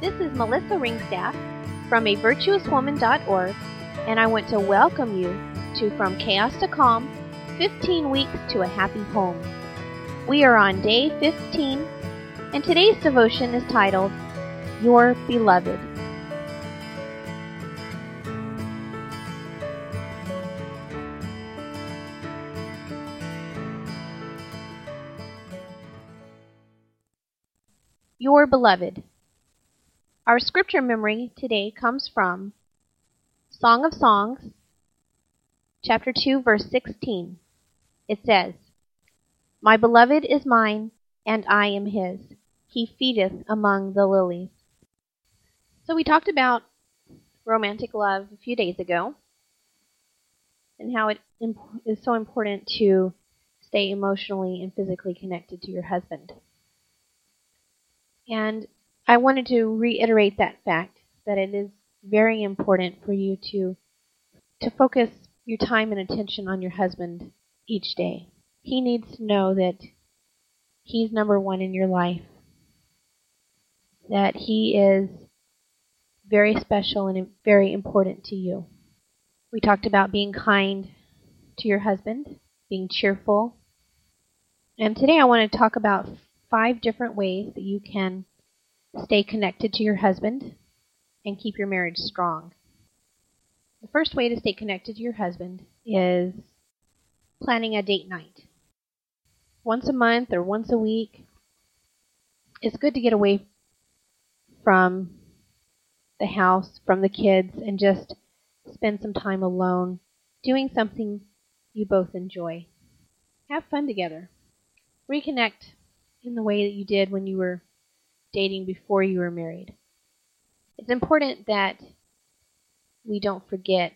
This is Melissa Ringstaff from avirtuouswoman.org, and I want to welcome you to From Chaos to Calm, 15 Weeks to a Happy Home. We are on day 15, and today's devotion is titled, Your Beloved. Your Beloved. Our scripture memory today comes from Song of Songs, chapter 2, verse 16. It says, My beloved is mine, and I am his. He feedeth among the lilies. So we talked about romantic love a few days ago, and how it is so important to stay emotionally and physically connected to your husband. And I wanted to reiterate that fact, that it is very important for you to focus your time and attention on your husband each day. He needs to know that he's number one in your life, that he is very special and very important to you. We talked about being kind to your husband, being cheerful, and today I want to talk about 5 different ways that you can stay connected to your husband and keep your marriage strong. The first way to stay connected to your husband is planning a date night. Once a month or once a week, it's good to get away from the house, from the kids, and just spend some time alone doing something you both enjoy. Have fun together. Reconnect in the way that you did when you were dating before you were married. It's important that we don't forget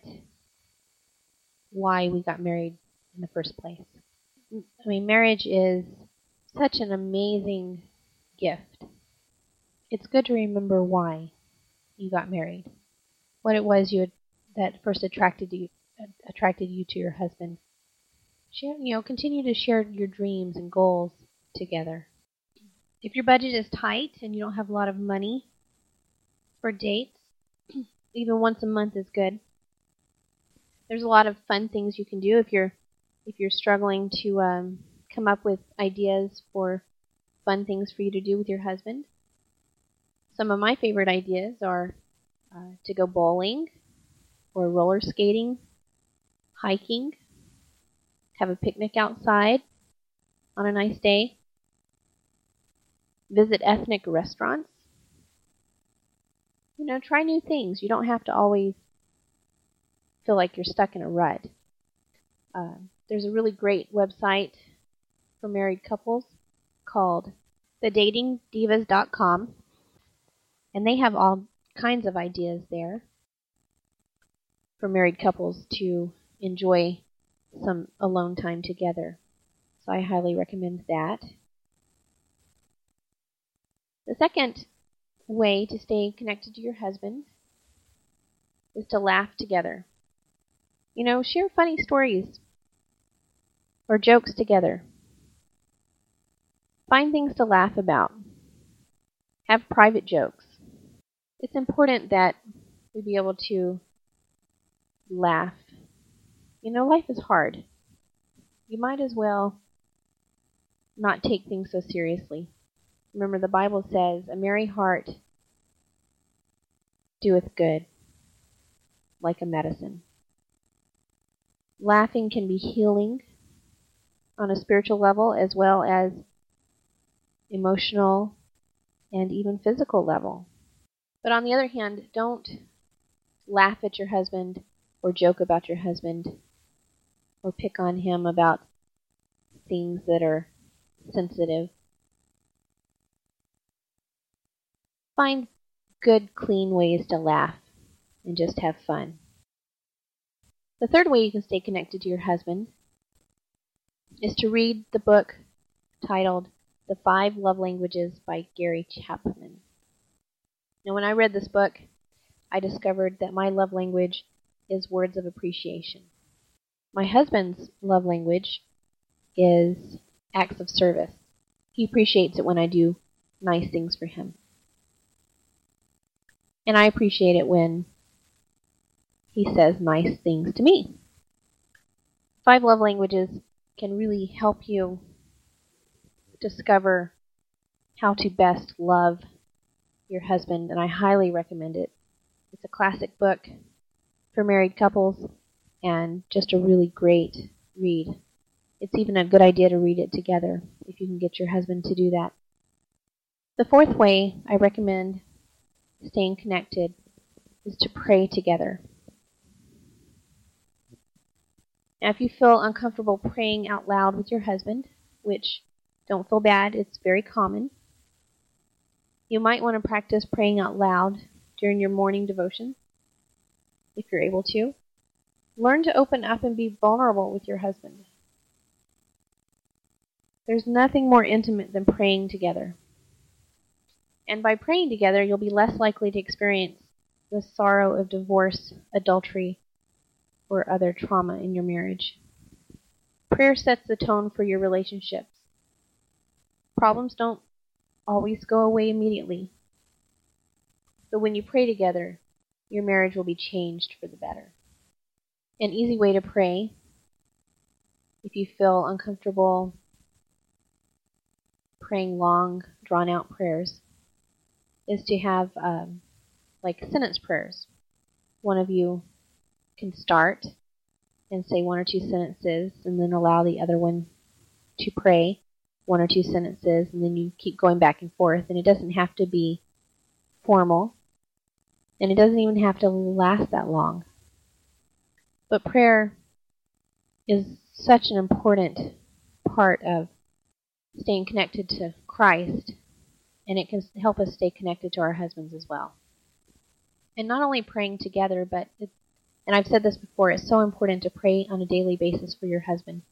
why we got married in the first place. I mean, marriage is such an amazing gift. It's good to remember why you got married, what it was that first attracted you to your husband. Continue to share your dreams and goals together. If your budget is tight and you don't have a lot of money for dates, even once a month is good. There's a lot of fun things you can do if you're struggling to come up with ideas for fun things for you to do with your husband. Some of my favorite ideas are to go bowling or roller skating, hiking, have a picnic outside on a nice day, visit ethnic restaurants. Try new things. You don't have to always feel like you're stuck in a rut. There's a really great website for married couples called thedatingdivas.com, and they have all kinds of ideas there for married couples to enjoy some alone time together. So I highly recommend that. The second way to stay connected to your husband is to laugh together. Share funny stories or jokes together. Find things to laugh about. Have private jokes. It's important that we be able to laugh. Life is hard. You might as well not take things so seriously. Remember, the Bible says, a merry heart doeth good, like a medicine. Laughing can be healing on a spiritual level as well as emotional and even physical level. But on the other hand, don't laugh at your husband or joke about your husband or pick on him about things that are sensitive. Find good, clean ways to laugh and just have fun. The third way you can stay connected to your husband is to read the book titled The 5 Love Languages by Gary Chapman. Now, when I read this book, I discovered that my love language is words of appreciation. My husband's love language is acts of service. He appreciates it when I do nice things for him. And I appreciate it when he says nice things to me. 5 love languages can really help you discover how to best love your husband, and I highly recommend it. It's a classic book for married couples and just a really great read. It's even a good idea to read it together if you can get your husband to do that. The 4th way I recommend staying connected is to pray together. Now, if you feel uncomfortable praying out loud with your husband, which don't feel bad, it's very common, you might want to practice praying out loud during your morning devotion, if you're able to. Learn to open up and be vulnerable with your husband. There's nothing more intimate than praying together. And by praying together, you'll be less likely to experience the sorrow of divorce, adultery, or other trauma in your marriage. Prayer sets the tone for your relationships. Problems don't always go away immediately. But when you pray together, your marriage will be changed for the better. An easy way to pray, if you feel uncomfortable praying long, drawn-out prayers, is to have like sentence prayers. One of you can start and say 1 or 2 sentences and then allow the other one to pray 1 or 2 sentences, and then you keep going back and forth. And it doesn't have to be formal, and it doesn't even have to last that long. But prayer is such an important part of staying connected to Christ, and it can help us stay connected to our husbands as well. And not only praying together, but, and I've said this before, it's so important to pray on a daily basis for your husband.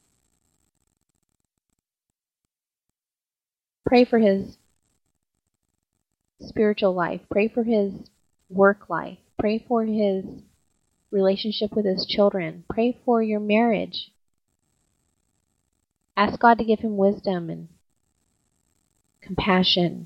Pray for his spiritual life. Pray for his work life. Pray for his relationship with his children. Pray for your marriage. Ask God to give him wisdom and compassion.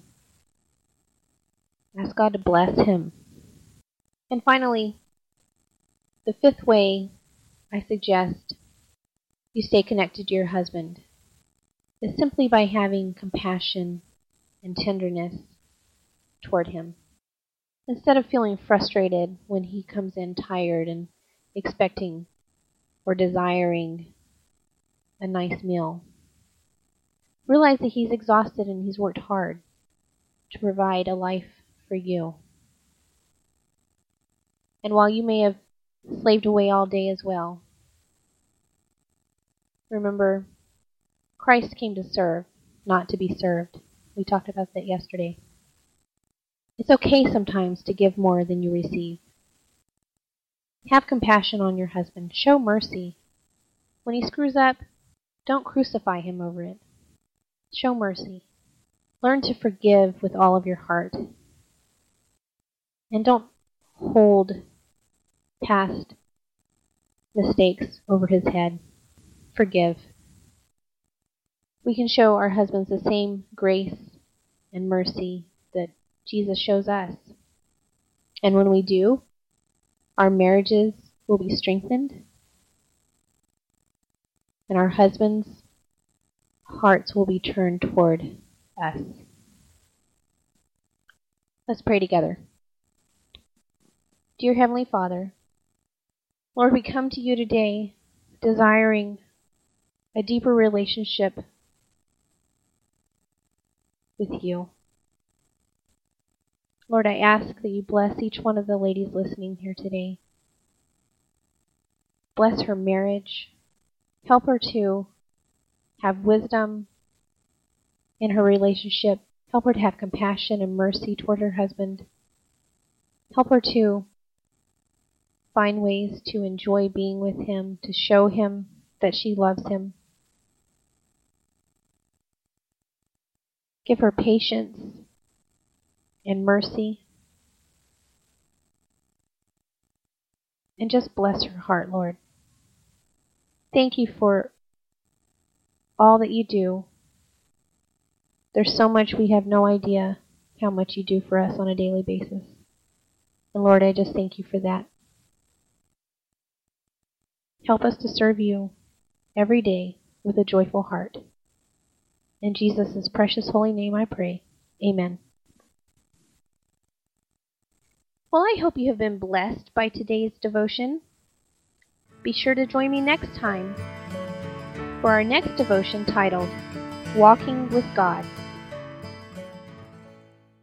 Ask God to bless him. And finally, the 5th way I suggest you stay connected to your husband is simply by having compassion and tenderness toward him. Instead of feeling frustrated when he comes in tired and expecting or desiring a nice meal, realize that he's exhausted and he's worked hard to provide a life for you. And while you may have slaved away all day as well, remember, Christ came to serve, not to be served. We talked about that yesterday. It's okay sometimes to give more than you receive. Have compassion on your husband. Show mercy. When he screws up, don't crucify him over it. Show mercy. Learn to forgive with all of your heart. And don't hold past mistakes over his head. Forgive. We can show our husbands the same grace and mercy that Jesus shows us. And when we do, our marriages will be strengthened, and our husbands' hearts will be turned toward us. Let's pray together. Dear Heavenly Father, Lord, we come to you today desiring a deeper relationship with you. Lord, I ask that you bless each one of the ladies listening here today. Bless her marriage. Help her to have wisdom in her relationship. Help her to have compassion and mercy toward her husband. Help her to find ways to enjoy being with him, to show him that she loves him. Give her patience and mercy. And just bless her heart, Lord. Thank you for all that you do. There's so much we have no idea how much you do for us on a daily basis. And Lord, I just thank you for that. Help us to serve you every day with a joyful heart. In Jesus' precious holy name I pray. Amen. Well, I hope you have been blessed by today's devotion. Be sure to join me next time for our next devotion titled Walking with God.